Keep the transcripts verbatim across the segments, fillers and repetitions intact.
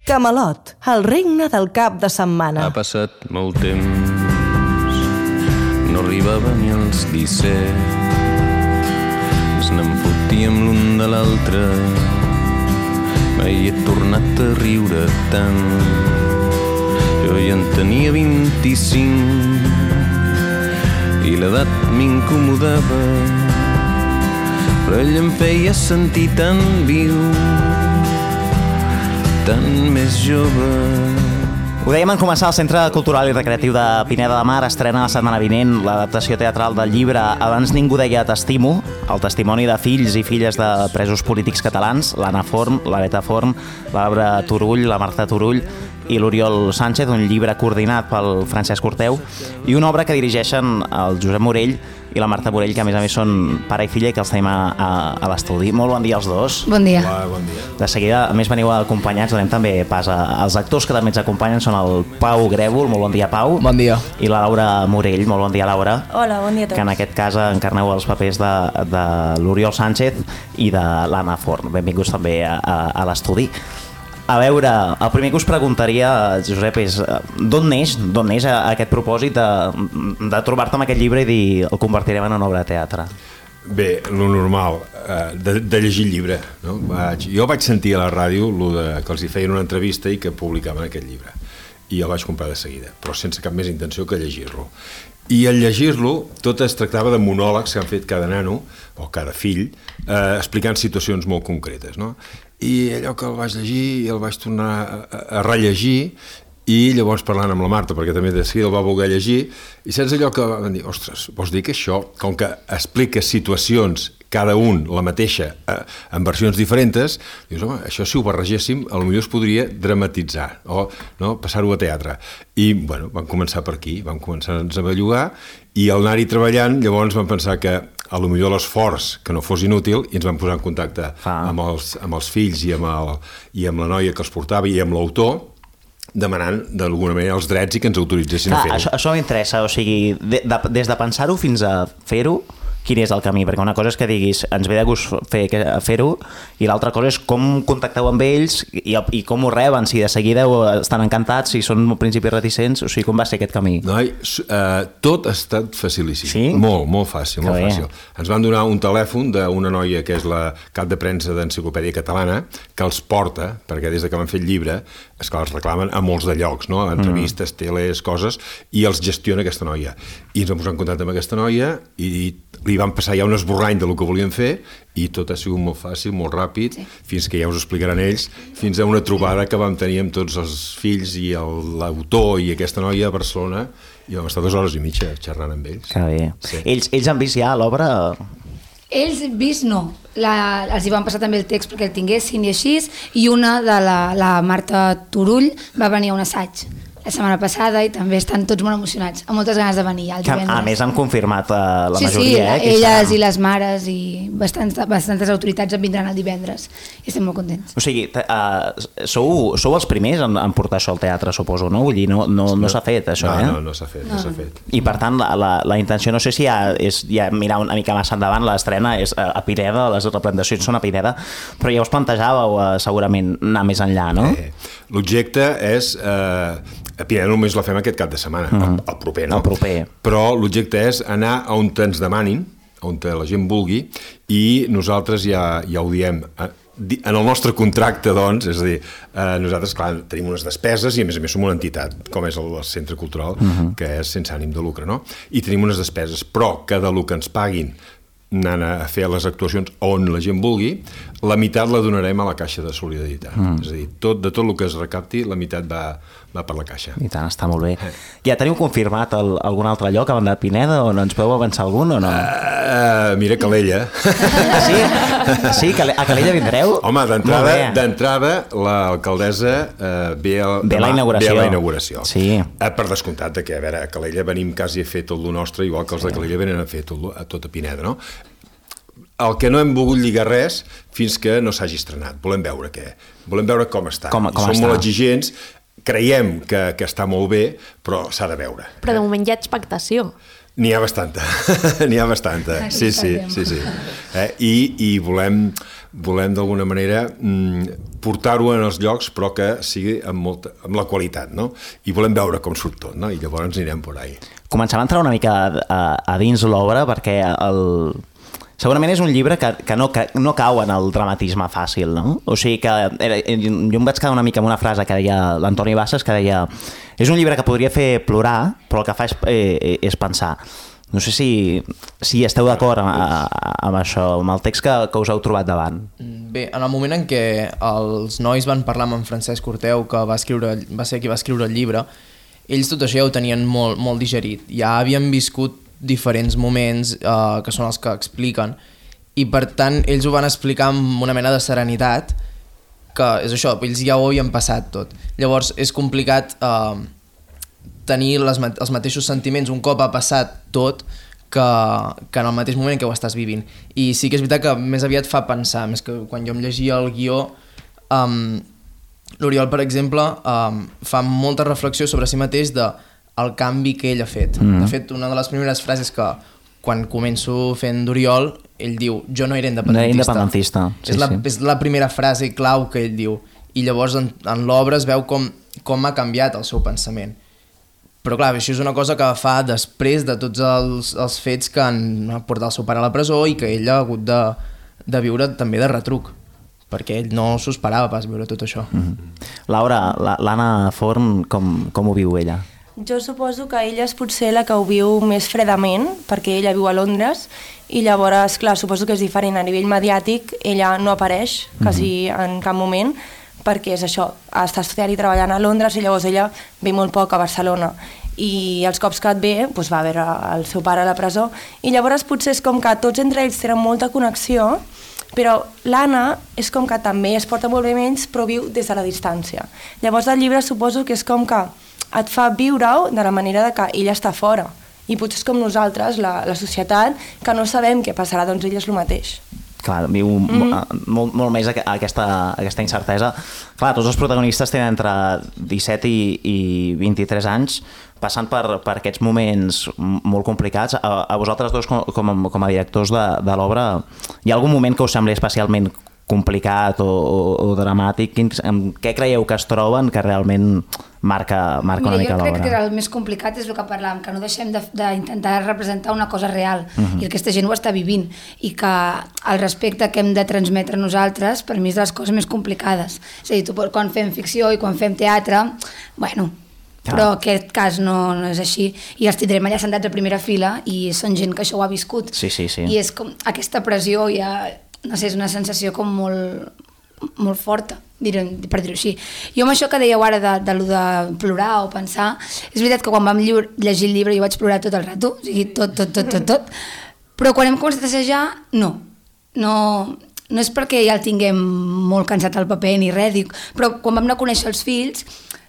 Camelot, el regne del cap de setmana. Ha passat molt temps, no arribava ni als disset. Ens n'enfotíem l'un de l'altre, mai he tornat a riure tant. Jo ja en tenia vint-i-cinc i l'edat m'incomodava, però ell em feia sentir tan viu, tan més jove. Ho dèiem en començar, el Centre Cultural i Recreatiu de Pineda de Mar estrena la setmana vinent l'adaptació teatral del llibre Abans ningú deia t'estimo, el testimoni de fills i filles de presos polítics catalans, l'Anna Forn, la Beta Forn, la Laura Turull, la Marta Turull i l'Oriol Sánchez, un llibre coordinat pel Francesc Orteu, i una obra que dirigeixen el Josep Morell i la Marta Morell, que a més a més són pare i filla i que els tenim a, a, a l'estudi. Molt bon dia als dos. Bon dia. Hola, bon dia. De seguida, a més, veniu acompanyats, donem també pas als actors que també ens acompanyen, són el Pau Grèvol, molt bon dia, Pau. Bon dia. I la Laura Morell, molt bon dia, Laura. Hola, bon dia a tots. Que en aquest cas encarneu els papers de, de l'Oriol Sánchez i de l'Anna Forn. Benvinguts també a, a, a l'estudi. A veure, el primer que us preguntaria, Josep, és d'on neix, d'on neix aquest propòsit de, de trobar-te amb aquest llibre i dir el convertirem en una obra de teatre? Bé, lo normal, de, de llegir el llibre. No? Vaig, jo vaig sentir a la ràdio lo de, que els hi feien una entrevista i que publicaven aquest llibre. I el vaig comprar de seguida, però sense cap més intenció que llegir-lo. I al llegir-lo, tot es tractava de monòlegs que han fet cada nano, o cada fill, eh, explicant situacions molt concretes, no? I allò que el vaig llegir i el vaig tornar a, a rellegir, i llavors parlant amb la Marta, perquè també de seguida el va voler llegir, i saps allò que van dir, ostres, vols dir que això, com que explica situacions, cada un la mateixa, eh, en versions diferents, dius, home, això si ho barregéssim, potser es podria dramatitzar, o no, passar-ho a teatre. I, bueno, vam començar per aquí, vam començar a ens bellugar, i al anar-hi treballant, llavors vam pensar que a lo millor l'esforç que no fos inútil, i ens vam posar en contacte ah. amb, els, amb els fills i amb, el, i amb la noia que els portava i amb l'autor, demanant d'alguna manera els drets i que ens autoritzessin Clar, a fer-ho. Això, això m'interessa, o sigui, de, de, des de pensar-ho fins a fer-ho, quin és el camí? Perquè una cosa és que diguis ens ve de gust fer, fer-ho i l'altra cosa és com contacteu amb ells i, i com ho reben, si de seguida estan encantats, si són al principi reticents, o sigui, com va ser aquest camí? Noi, uh, tot ha estat facilíssim, sí? molt, molt fàcil, que molt bé. fàcil. Ens van donar un telèfon d'una noia que és la cap de premsa d'Enciclopèdia Catalana, que els porta, perquè des de que van fer el llibre, és que els reclamen a molts de llocs, no? Entrevistes, mm. teles, coses, i els gestiona aquesta noia. I ens vam posar en contacte amb aquesta noia i li van passar ja un esborrany del que volien fer i tot ha sigut molt fàcil, molt ràpid, sí. fins que ja us explicaran ells, fins a una trobada que vam tenir amb tots els fills i l'autor i aquesta noia a Barcelona i vam estar dues hores i mitja xerrant amb ells. Que bé. Sí. Ells, ells han vist ja l'obra? Ells vist no, la, els hi van passar també el text perquè el tinguessin i així, i una de la, la Marta Turull va venir a un assaig la setmana passada i també estan tots molt emocionats, amb moltes ganes de venir el divendres. A més han confirmat uh, la sí, majoria. Sí, eh, elles estan... i les mares i bastants, bastantes autoritats en vindran el divendres i estem molt contents. O sigui, uh, sou, sou els primers en, en portar això al teatre, suposo, no? Vull dir, no, no, no, no s'ha fet això, no, eh? No, no s'ha fet, no, no s'ha fet. I per tant, la, la, la intenció, no sé si ja és ja mirar una mica massa endavant, l'estrena és a, a Pineda, les representacions són a Pineda, però ja us plantejàveu uh, segurament anar més enllà, no? Eh, L'objecte és... Eh, a Pineda només la fem aquest cap de setmana, mm. el, el proper, no? El proper. Però l'objecte és anar a on ens demanin, on la gent vulgui, i nosaltres ja, ja ho diem. En el nostre contracte, doncs, és a dir, eh, nosaltres, clar, tenim unes despeses i, a més a més, som una entitat, com és el, el Centre Cultural, mm-hmm. que és sense ànim de lucre, no? I tenim unes despeses, però que del que ens paguin anant a fer les actuacions on la gent vulgui, la meitat la donarem a la Caixa de Solidaritat. Mm. És a dir, tot, de tot el que es recapti, la meitat va, va per la Caixa. I tant, està molt bé. Eh. Ja teniu confirmat el, algun altre lloc a banda de Pineda o no ens podeu avançar algun o no? Uh, uh, mira, Calella. Sí? Sí? A Calella vindreu? Home, d'entrada l'alcaldessa uh, ve, el, ve, la inauguració. ve a la inauguració. Sí. Uh, per descomptat que, a veure, a Calella venim quasi a fer tot el nostre, igual que els sí. de Calella venen a fer tot, a tot a Pineda, no? El que no hem volgut lligar res fins que no s'hagi estrenat. Volem veure què. Volem veure com està. Com, com Som està. molt exigents, creiem que, que està molt bé, però s'ha de veure. Però de moment hi ha expectació. N'hi ha bastanta, n'hi ha bastanta. Sí, sí, sí, sí. Eh? I, i volem, volem d'alguna manera mm, portar-ho en els llocs, però que sigui amb, molta, amb la qualitat, no? I volem veure com surt tot, no? I llavors ens anirem por ahí. Començem a entrar una mica a, a dins l'obra, perquè el... segurament és un llibre que, que, no, que no cau en el dramatisme fàcil, no? O sigui que era, jo em vaig quedar una mica amb una frase que deia l'Antoni Bassas, que deia és un llibre que podria fer plorar, però el que fa és, eh, és pensar. No sé si, si esteu d'acord amb, amb això, amb el text que, que us heu trobat davant. Bé, en el moment en què els nois van parlar amb en Francesc Orteu, que va, escriure, va ser qui va escriure el llibre, ells tot això ja ho tenien molt, molt digerit. Ja havien viscut diferents moments eh, que són els que expliquen, i per tant ells ho van explicar amb una mena de serenitat, que és això, ells ja ho havien passat tot. Llavors és complicat eh, tenir les, els mateixos sentiments un cop ha passat tot que, que en el mateix moment en què ho estàs vivint. I sí que és veritat que més aviat fa pensar, més que quan jo em llegia el guió, um, l'Oriol, per exemple, um, fa molta reflexió sobre si mateix de el canvi que ell ha fet. Mm. De fet, una de les primeres frases que quan començo fent d'Oriol, ell diu, jo no era independentista. No era independentista, sí, és la, sí. És la primera frase clau que ell diu. I llavors en, en l'obra es veu com, com ha canviat el seu pensament. Però clar, això és una cosa que fa després de tots els, els fets que han portat el seu pare a la presó i que ell ha hagut de, de viure també de retruc, perquè ell no s'ho esperava pas viure tot això. Mm-hmm. Laura, l'Anna Forn, com, com ho viu ella? Jo suposo que ella és potser la que ho viu més fredament, perquè ella viu a Londres, i llavors, clar, suposo que és diferent. A nivell mediàtic, ella no apareix quasi mm-hmm. en cap moment, perquè és això, està estudiant i treballant a Londres i llavors ella ve molt poc a Barcelona i els cops que et ve doncs va veure el seu pare a la presó i llavors potser és com que tots entre ells tenen molta connexió, però l'Anna és com que també es porta molt bé amb ells però viu des de la distància. Llavors el llibre suposo que és com que et fa viure-ho de la manera de que ella està fora i potser és com nosaltres, la, la societat, que no sabem què passarà, doncs ella és el mateix. Clar, viu mm-hmm. molt, molt més aquesta, aquesta incertesa. Clar, tots els protagonistes tenen entre disset i, i vint-i-tres anys, passant per, per aquests moments molt complicats. A, a vosaltres dos, com, com, com a directors de, de l'obra, hi ha algun moment que us sembli especialment complicat o, o, o dramàtic? Quins, en què creieu que es troben que realment marca, marca Mira, una mica l'obra? Jo crec que el més complicat és el que parlàvem, que no deixem d'intentar de, representar una cosa real uh-huh. i aquesta gent ho està vivint i que el respecte que hem de transmetre nosaltres per mi és de les coses més complicades. És a dir, tu, quan fem ficció i quan fem teatre, bueno, però en aquest cas no, no és així i els tindrem allà sentats a primera fila i són gent que això ho ha viscut sí, sí, sí. i és com aquesta pressió ja, no sé, és una sensació com molt, molt forta, dir, per dir-ho així. Jo amb això que dèieu ara de, de, de plorar o pensar, és veritat que quan vam lliure, llegir el llibre jo vaig plorar tot el rato, o sigui, tot, tot, tot, tot, tot, però quan hem començat a assajar, no, no, no és perquè ja el tinguem molt cansat al paper ni res, dic, però quan vam anar a conèixer els fills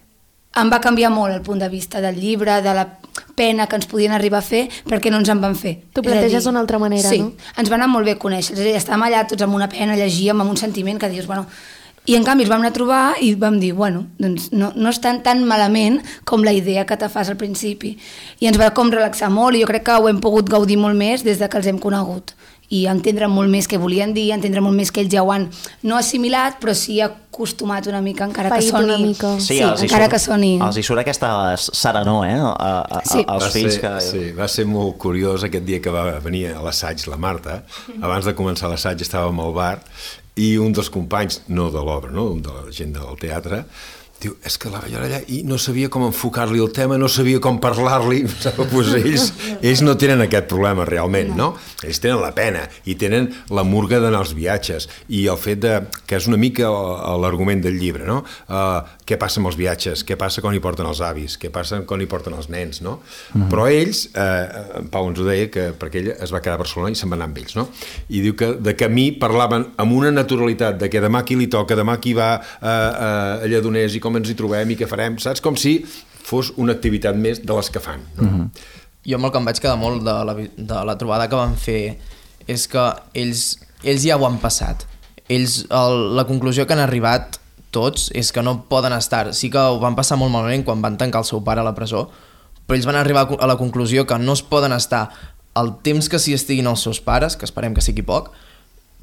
em va canviar molt el punt de vista del llibre, de la pena que ens podien arribar a fer perquè no ens en van fer. Tu planteges d'una altra manera, sí, no? Sí, ens va anar molt bé a conèixer. És a dir, estàvem allà tots amb una pena, llegíem amb un sentiment que dius, bueno... I en canvi els vam anar a trobar i vam dir, bueno, doncs no, no estan tan malament com la idea que te fas al principi. I ens va com relaxar molt i jo crec que ho hem pogut gaudir molt més des de que els hem conegut. I entendre molt més què volien dir, entendre molt més que ells ja ho han no assimilat, però sí acostumat una mica, encara Paït que soni... una mica. Sí, sí encara surt, que soni... Els hi surt aquesta serenor, eh? A, a, sí. als va fills ser, que... Sí, va ser molt curiós aquest dia que va venir a l'assaig la Marta. Abans de començar l'assaig estàvem al bar i un dels companys, no de l'obra, no? Un de la gent del teatre, diu, és que la veia allà i no sabia com enfocar-li el tema, no sabia com parlar-li, pues ells, ells no tenen aquest problema realment, no. no? Ells tenen la pena i tenen la murga d'anar als viatges i el fet de, que és una mica l'argument del llibre, no? Uh, què passa amb els viatges, què passa quan hi porten els avis, què passa quan hi porten els nens, no? Mm. Però ells, uh, en Pau ens ho deia, que perquè ell es va quedar a Barcelona i se'n va anar amb ells, no? I diu que de camí parlaven amb una naturalitat de que demà qui li toca, demà qui va uh, uh, a Lledoners i com ens hi trobem i què farem, saps? Com si fos una activitat més de les que fan. No? Mm-hmm. Jo amb el que em vaig quedar molt de la, de la trobada que van fer és que ells, ells ja ho han passat. Ells, el, la conclusió que han arribat tots és que no poden estar. Sí que ho van passar molt malament quan van tancar el seu pare a la presó, però ells van arribar a la conclusió que no es poden estar el temps que s'hi estiguin els seus pares, que esperem que sigui poc,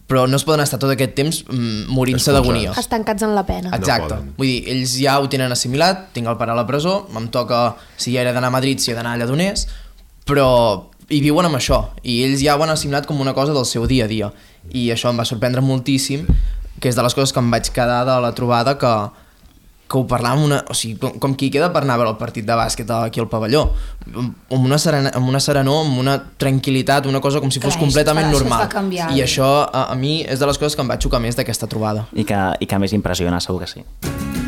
però no es poden estar tot aquest temps mm, morint-se d'agonia. Estancats en la pena. Exacte. No Vull dir, ells ja ho tenen assimilat, tinc el pare a la presó, em toca, si ja era d'anar a Madrid, si he d'anar a Lledoners, però i viuen amb això, i ells ja ho han assimilat com una cosa del seu dia a dia, i això em va sorprendre moltíssim, que és de les coses que em vaig quedar de la trobada, que que ho parlàvem una, o sigui, com, com qui queda per anar a veure el partit de bàsquet aquí al pavelló, amb una, serena, amb una serenor, amb una tranquil·litat, una cosa com si fos Clar, completament això normal. es va canviar. I això a, a mi és de les coses que em va xocar més d'aquesta trobada. I que, i que més impressiona, segur que sí.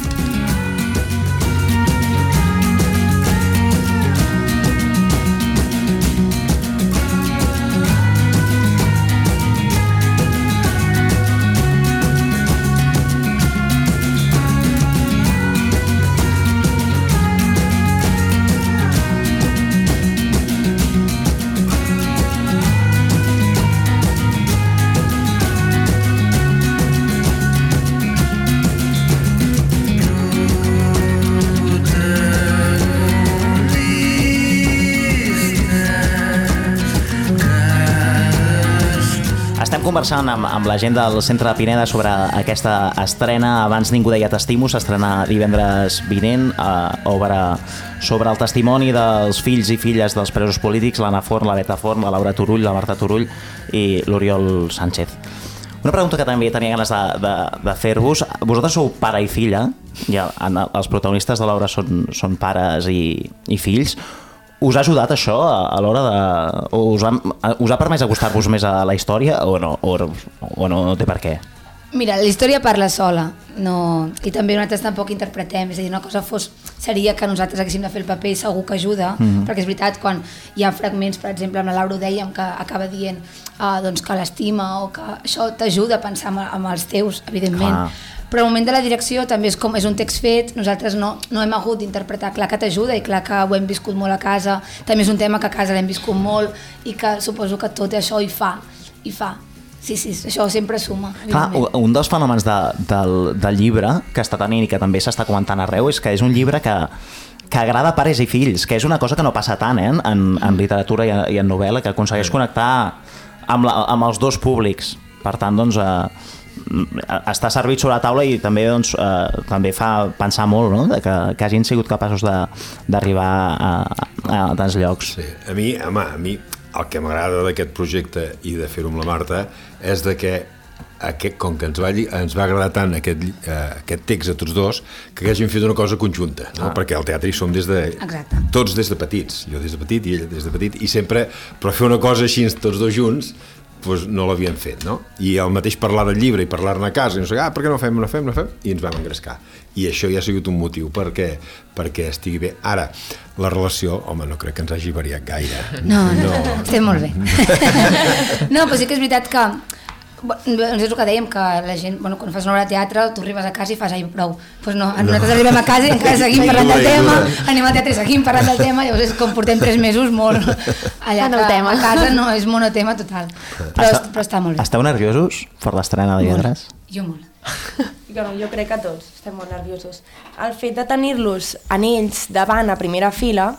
Conversant amb, amb la gent del Centre de Pineda sobre aquesta estrena Abans ningú deia t'estimo, s'estrena divendres vinent, eh, obra sobre el testimoni dels fills i filles dels presos polítics, l'Anna Forn, la Beta Forn, la Laura Turull, la Marta Turull i l'Oriol Sánchez. Una pregunta que també tenia ganes de, de, de fer-vos. Vosaltres sou pare i filla, ja, els protagonistes de l'obra són, són pares i, i fills. Us ha ajudat això a, a l'hora de... O us, ha, us ha permès acostar-vos més a la història o no, o, o no té per què? Mira, la història parla sola, no... i també nosaltres tampoc interpretem, és a dir, una cosa fos... seria que nosaltres haguéssim de fer el paper i segur que ajuda, mm-hmm. perquè és veritat, quan hi ha fragments, per exemple, amb la Laura ho dèiem, que acaba dient uh, doncs que l'estima o que això t'ajuda a pensar amb, amb els teus, evidentment. Ah. Però al moment de la direcció també és com és un text fet, nosaltres no, no hem hagut d'interpretar, clar que t'ajuda i clar que ho hem viscut molt a casa, també és un tema que a casa l'hem viscut molt i que suposo que tot això hi fa, hi fa. Sí, sí, això sempre suma. Clar, un dels fenòmens de, del, del llibre que està tenint i que també s'està comentant arreu és que és un llibre que, que agrada a pares i fills, que és una cosa que no passa tant eh, en, en literatura i en, i en novel·la, que aconsegueix connectar amb, la, amb els dos públics. Per tant, doncs... Eh, està servit sobre la taula i també, doncs, eh, també fa pensar molt, no? De que, que hagin sigut capaços d'arribar a, a, a tants llocs. Sí. A mi, home, a mi el que m'agrada d'aquest projecte i de fer-ho amb la Marta és de que aquest, com que ens va, ens va agradar tant aquest, eh, aquest text a tots dos, que hagin fet una cosa conjunta, no? Ah. Perquè al teatre hi som des de, Exacte. tots des de petits, jo des de petit i ella des de petit, i sempre, però fer una cosa així tots dos junts doncs no l'havien fet, no? I el mateix parlar del llibre i parlar-ne a casa i no sé, ah, per què no fem, no fem, no fem? I ens vam engrescar. I això ja ha sigut un motiu perquè, perquè estigui bé. Ara, la relació, home, no crec que ens hagi variat gaire. No, no, no. Estem molt bé. No, però sí que és veritat que doncs és el que dèiem, que la gent, bueno, quan fas una obra de teatre, tu arribes a casa i fas, ai, prou. Doncs no, nosaltres arribem a casa i encara seguim parlant del tema, anem al teatre i seguim parlant del tema, llavors és com portem tres mesos molt allà en el tema. A casa no, és monotema total. Però, està, però està molt bé. Esteu nerviosos per l'estrena de divendres? Jo molt. Jo, no, jo crec que tots estem molt nerviosos. El fet de tenir-los en ells davant a primera fila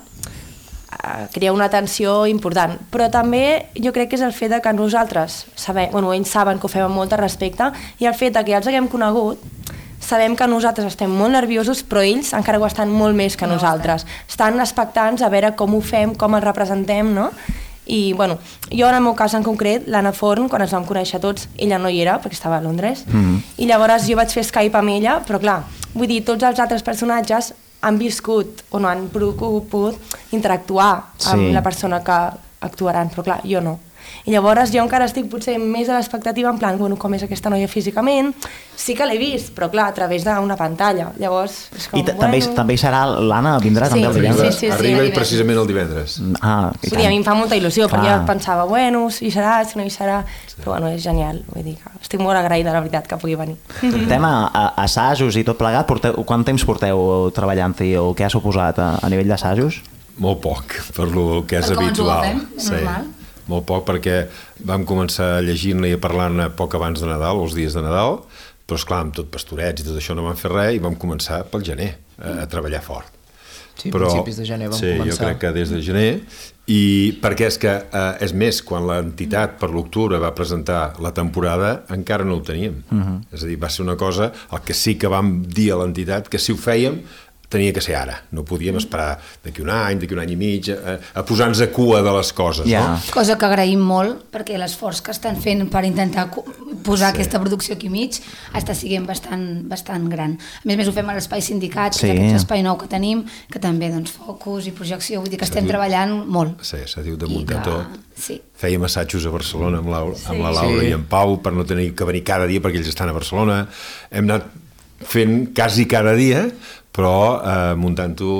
crea una tensió important, però també jo crec que és el fet de que nosaltres sabem, bueno, ells saben que ho fem amb molt de respecte i el fet de que ja els haguem conegut sabem que nosaltres estem molt nerviosos però ells encara ho estan molt més que no, nosaltres estan expectants a veure com ho fem, com els representem, no? I bueno, jo en el meu cas en concret, l'Anna Forn, quan ens vam conèixer tots, ella no hi era perquè estava a Londres, mm-hmm. i llavors jo vaig fer Skype amb ella, però clar, vull dir, tots els altres personatges han viscut o no han pogut interactuar amb sí. la persona que actuaran, però clar, jo no. I llavors jo encara estic potser més a l'expectativa en plan, bueno, com és aquesta noia físicament, sí que l'he vist, però clar, a través d'una pantalla. Llavors, és com, I bueno... també, també hi serà l'Anna, vindrà sí, també el divendres? Sí, sí, sí, Arriba sí, i precisament el divendres. Ah, i sí, a mi em fa molta il·lusió, clar. perquè jo pensava, bueno, si hi serà, si no hi serà, però bueno, és genial, vull dir que estic molt agraïda, la veritat, que pugui venir. Tema assajos i tot plegat, porteu, quant temps porteu treballant-hi o què ha suposat a, a nivell d'assajos? Molt poc, per lo que és per habitual. Com ens ho fem, és normal. Molt poc, perquè vam començar a llegir-ne i a parlar-ne poc abans de Nadal, els dies de Nadal, però esclar, amb tot pastorets i tot això no vam fer res i vam començar pel gener a, a treballar fort. Sí, però, principis de gener vam sí, començar. Jo crec que des de gener, i perquè és que, eh, és més, quan l'entitat per l'octubre va presentar la temporada, encara no ho teníem. Uh-huh. És a dir, va ser una cosa, el que sí que vam dir a l'entitat, que si ho fèiem, tenia que ser ara, no podíem esperar d'aquí un any, d'aquí un any i mig, a, a posar-nos a cua de les coses. Yeah. No? Cosa que agraïm molt, perquè l'esforç que estan fent per intentar posar sí. aquesta producció aquí mig està sent bastant, bastant gran. A més a més ho fem a l'Espai Sindicat, sí. que és aquest espai nou que tenim, que també doncs, focus i projecció, vull dir que estem diu, treballant molt. Sí, s'ha dit de muntar que, tot. Sí. Fèiem assajos a Barcelona amb, la, sí. amb la Laura sí. i en Pau per no tenir que venir cada dia perquè ells estan a Barcelona. Hem anat fent quasi cada dia, però eh, muntant-ho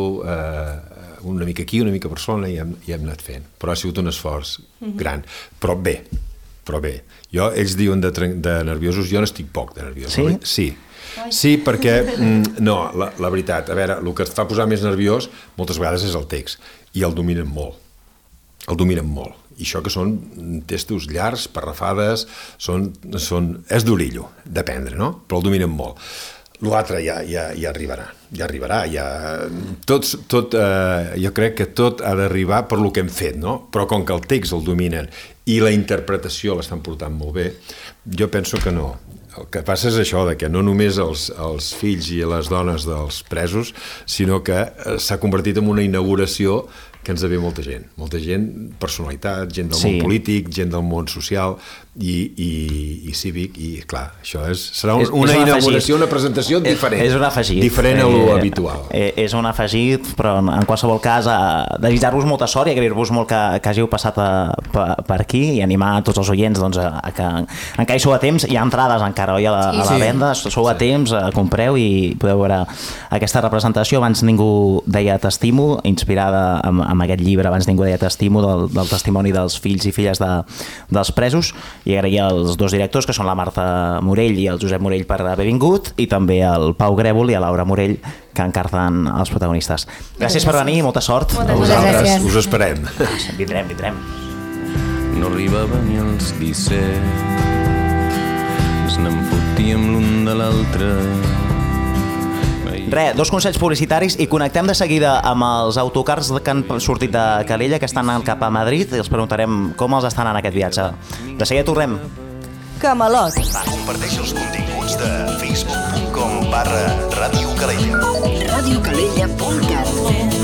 eh, una mica aquí, una mica a Barcelona, i hem, i hem anat fent. Però ha sigut un esforç mm-hmm. gran. Però bé, però bé. Jo, ells diuen de, de nerviosos, jo n'estic poc de nerviosos. Sí? Sí. Sí, perquè, mm, no, la, la veritat, a veure, el que et fa posar més nerviós moltes vegades és el text, i el dominen molt. El dominen molt. I això que són textos llargs, parrafades, són, són, és d'orillo d'aprendre, no? Però el dominen molt. L'altre ja, ja, ja arribarà, ja arribarà, ja... Tot, tot, eh, jo crec que tot ha d'arribar per lo que hem fet, no? Però com que el text el dominen i la interpretació l'estan portant molt bé, jo penso que no. El que passa és això, de que no només els, els fills i les dones dels presos, sinó que s'ha convertit en una inauguració que ens ve molta gent, molta gent, personalitat, gent del sí. món polític, gent del món social i, i, i cívic, i clar, això és, serà un, és, una és un inauguració, afegit. Una presentació diferent. És un afegit. Diferent a lo eh, habitual. Eh, és un afegit, però en, en qualsevol cas, eh, desitjar-vos molta sort i agrair-vos molt que, que hàgiu passat a, per, per aquí i animar a tots els oients doncs, a, a que encara hi sou a temps, hi ha entrades encara, oi, a la, sí, a la venda, sí. sou a sí. temps, a compreu i podeu veure aquesta representació. Abans ningú deia t'estimo, inspirada amb, amb aquest llibre, abans ningú deia t'estimo, del, del testimoni dels fills i filles de, dels presos, i agrair als dos directors, que són la Marta Morell i el Josep Morell, per haver vingut, i també al Pau Grèvol i a Laura Morell, que encarten els protagonistes. Gràcies per venir, molta sort. Moltes gràcies. Us esperem. Vindrem, vindrem. No arribava ni als disset, ens n'enfotíem l'un de l'altre. Re, dos consells publicitaris i connectem de seguida amb els autocars que han sortit de Calella, que estan anant cap a Madrid, i els preguntarem com els estan anant aquest viatge. De seguida tornem. Camelot. Comparteix els continguts de facebook punt com barra Ràdio Calella. radiocalella punt cat.